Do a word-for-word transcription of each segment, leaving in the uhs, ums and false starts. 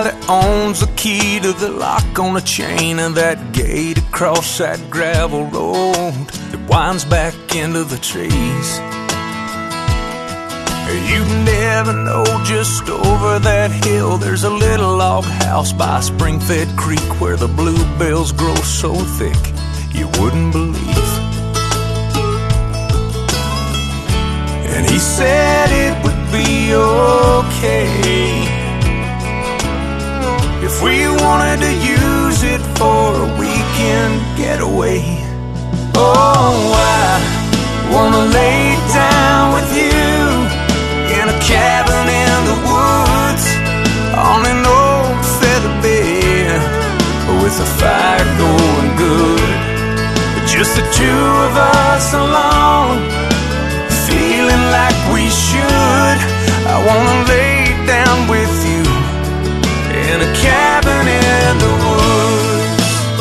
guy that owns the key to the lock on the chain of that gate across that gravel road that winds back into the trees. You never know, just over that hill there's a little log house by Spring-Fed Creek where the bluebells grow so thick you wouldn't believe. And he said it would be okay if we wanted to use it for a weekend getaway. Oh, I wanna lay down with you in a cabin in the woods on an old feather bed with a fire going good. Just the two of us alone, feeling like we should. I wanna lay down with you in a cabin in the woods.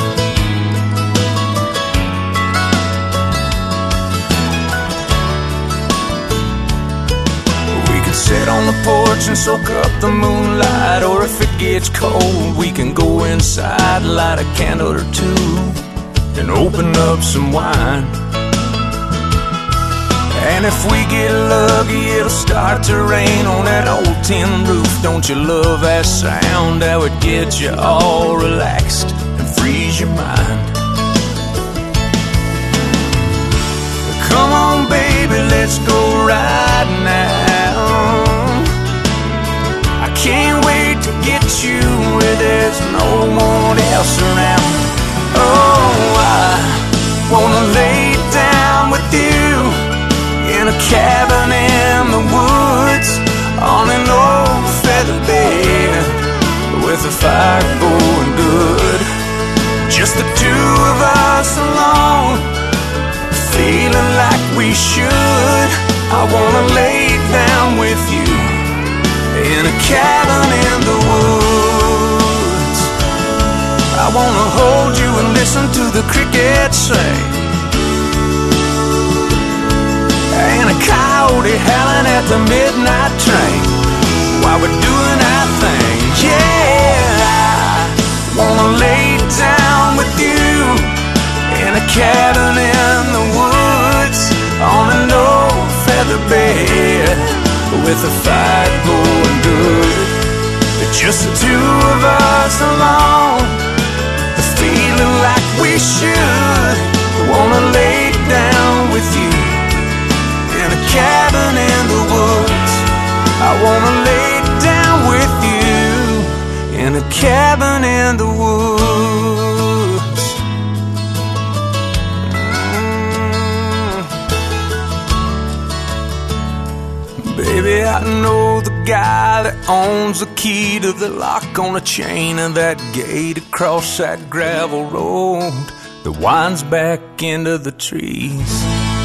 We can sit on the porch and soak up the moonlight, or if it gets cold we can go inside, light a candle or two and open up some wine. And if we get lucky, it'll start to rain on that old tin roof. Don't you love that sound? That would get you all relaxed and freeze your mind. Come on, baby, let's go right now. I can't wait to get you where there's no one else around. Oh, I wanna lay down with you in a cabin in the woods on an old feather bed with a fire going good. Just the two of us alone, feeling like we should. I wanna lay down with you in a cabin in the woods. I wanna hold you and listen to the crickets sing, and a coyote howling at the midnight train while we're doing our thing. Yeah, I wanna lay down with you in a cabin in the woods on an old feather bed with a fire going good. Just the two of us alone, feeling like we should. Wanna lay down with you in a cabin in the woods. I wanna lay down with you in a cabin in the woods. Mm. Baby, I know the guy that owns the key to the lock on the chain of that gate across that gravel road that winds back into the trees.